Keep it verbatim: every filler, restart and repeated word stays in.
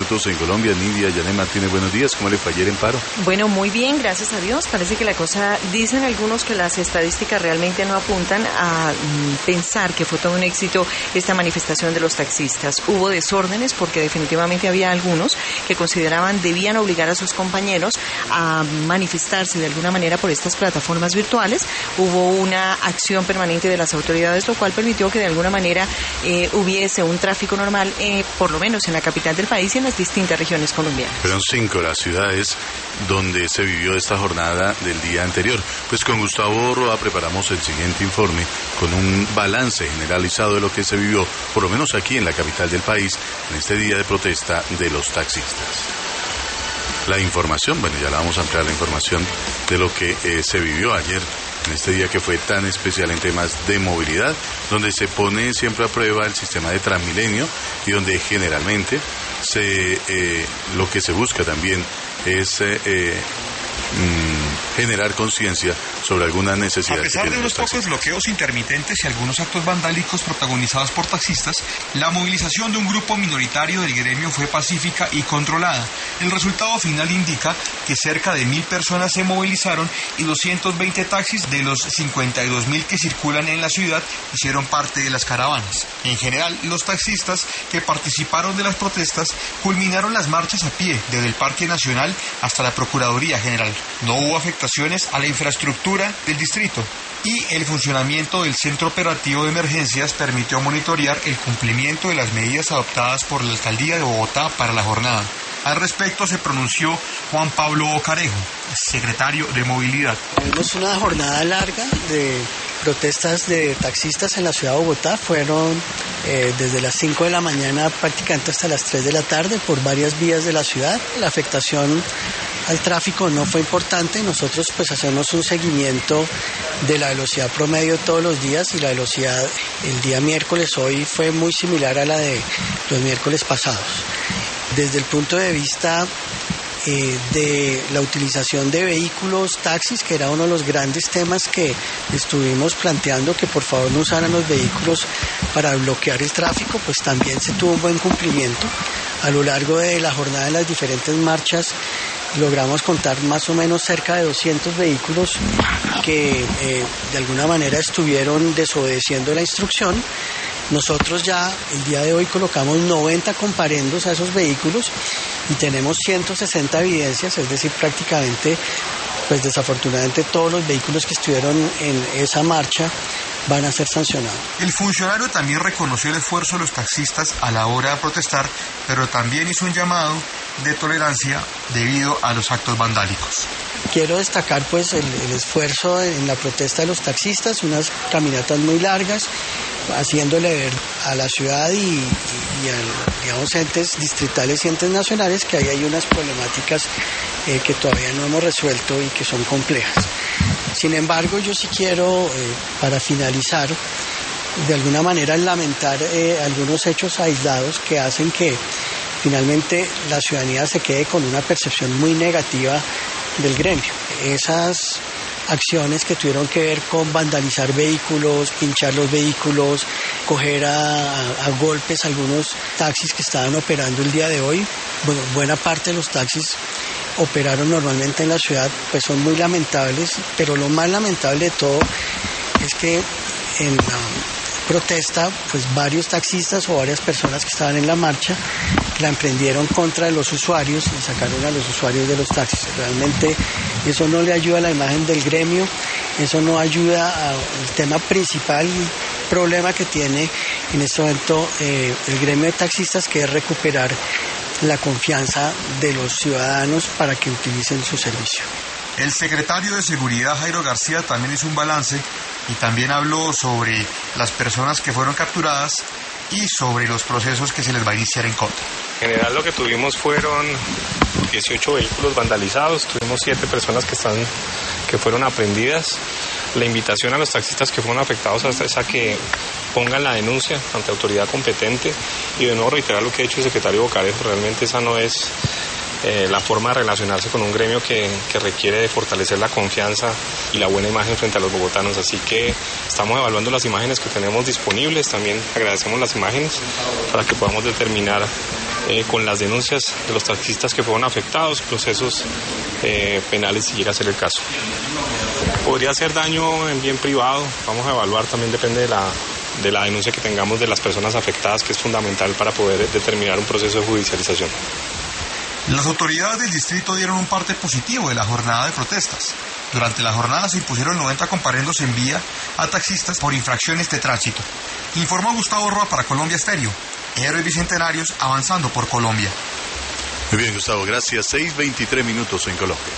En Colombia, Nidia, Yané Martínez, buenos días. ¿Cómo le fue ayer en paro? Bueno, muy bien, gracias a Dios. Parece que la cosa, dicen algunos que las estadísticas realmente no apuntan a mm, pensar que fue todo un éxito esta manifestación de los taxistas. Hubo desórdenes porque definitivamente había algunos que consideraban debían obligar a sus compañeros a manifestarse de alguna manera por estas plataformas virtuales. Hubo una acción permanente de las autoridades, lo cual permitió que de alguna manera eh, hubiese un tráfico normal, eh, por lo menos en la capital del país y en las distintas regiones colombianas. Fueron cinco las ciudades donde se vivió esta jornada del día anterior. Pues con Gustavo Roa preparamos el siguiente informe con un balance generalizado de lo que se vivió, por lo menos aquí en la capital del país, en este día de protesta de los taxistas. La información, bueno, ya la vamos a ampliar, la información de lo que eh, se vivió ayer en este día que fue tan especial en temas de movilidad, donde se pone siempre a prueba el sistema de Transmilenio y donde generalmente se eh, lo que se busca también es eh, eh, mm, generar conciencia sobre alguna necesidad. A pesar de unos pocos bloqueos intermitentes y algunos actos vandálicos protagonizados por taxistas, la movilización de un grupo minoritario del gremio fue pacífica y controlada. El resultado final indica que cerca de mil personas se movilizaron y doscientos veinte taxis de los cincuenta y dos mil que circulan en la ciudad hicieron parte de las caravanas. En general, los taxistas que participaron de las protestas culminaron las marchas a pie desde el Parque Nacional hasta la Procuraduría General. No hubo afectaciones a la infraestructura del distrito y el funcionamiento del Centro Operativo de Emergencias permitió monitorear el cumplimiento de las medidas adoptadas por la Alcaldía de Bogotá para la jornada. Al respecto se pronunció Juan Pablo Carejo, secretario de Movilidad. Tuvimos una jornada larga de protestas de taxistas en la ciudad de Bogotá. Fueron eh, desde las cinco de la mañana prácticamente hasta las tres de la tarde por varias vías de la ciudad. La afectación al tráfico no fue importante. Nosotros pues hacemos un seguimiento de la velocidad promedio todos los días y la velocidad el día miércoles hoy fue muy similar a la de los miércoles pasados. Desde el punto de vista eh, de la utilización de vehículos, taxis, que era uno de los grandes temas que estuvimos planteando, que por favor no usaran los vehículos para bloquear el tráfico, pues también se tuvo un buen cumplimiento. A lo largo de la jornada de las diferentes marchas logramos contar más o menos cerca de doscientos vehículos que eh, de alguna manera estuvieron desobedeciendo la instrucción. Nosotros ya el día de hoy colocamos noventa comparendos a esos vehículos y tenemos ciento sesenta evidencias, es decir, prácticamente, pues desafortunadamente todos los vehículos que estuvieron en esa marcha van a ser sancionados. El funcionario también reconoció el esfuerzo de los taxistas a la hora de protestar, pero también hizo un llamado de tolerancia debido a los actos vandálicos. Quiero destacar pues el, el esfuerzo en la protesta de los taxistas, unas caminatas muy largas, haciéndole ver a la ciudad y, y, y a, digamos, entes distritales y entes nacionales que ahí hay unas problemáticas eh, que todavía no hemos resuelto y que son complejas. Sin embargo, yo sí quiero, eh, para finalizar, de alguna manera lamentar eh, algunos hechos aislados que hacen que finalmente la ciudadanía se quede con una percepción muy negativa del gremio. Esas acciones que tuvieron que ver con vandalizar vehículos, pinchar los vehículos, coger a, a, a golpes algunos taxis que estaban operando el día de hoy. Bueno, buena parte de los taxis operaron normalmente en la ciudad, pues son muy lamentables, pero lo más lamentable de todo es que en la protesta, pues varios taxistas o varias personas que estaban en la marcha la emprendieron contra los usuarios y sacaron a los usuarios de los taxis. Realmente eso no le ayuda a la imagen del gremio, eso no ayuda al tema principal, problema que tiene en este momento eh, el gremio de taxistas, que es recuperar la confianza de los ciudadanos para que utilicen su servicio. El secretario de Seguridad, Jairo García, también hizo un balance y también habló sobre las personas que fueron capturadas y sobre los procesos que se les va a iniciar en contra. En general lo que tuvimos fueron dieciocho vehículos vandalizados, tuvimos siete personas que, están, que fueron aprehendidas. La invitación a los taxistas que fueron afectados es a que pongan la denuncia ante autoridad competente y de nuevo reiterar lo que ha dicho el secretario Bocarejo, realmente esa no es eh, la forma de relacionarse con un gremio que, que requiere de fortalecer la confianza y la buena imagen frente a los bogotanos, así que estamos evaluando las imágenes que tenemos disponibles, también agradecemos las imágenes para que podamos determinar eh, con las denuncias de los taxistas que fueron afectados, procesos eh, penales si llega a ser el caso. Podría ser daño en bien privado, vamos a evaluar, también depende de la, de la denuncia que tengamos de las personas afectadas, que es fundamental para poder determinar un proceso de judicialización. Las autoridades del distrito dieron un parte positivo de la jornada de protestas. Durante la jornada se impusieron noventa comparendos en vía a taxistas por infracciones de tránsito. Informó Gustavo Roa para Colombia Estéreo. Héroes Bicentenarios avanzando por Colombia. Muy bien, Gustavo, gracias. seis veintitrés minutos en Colombia.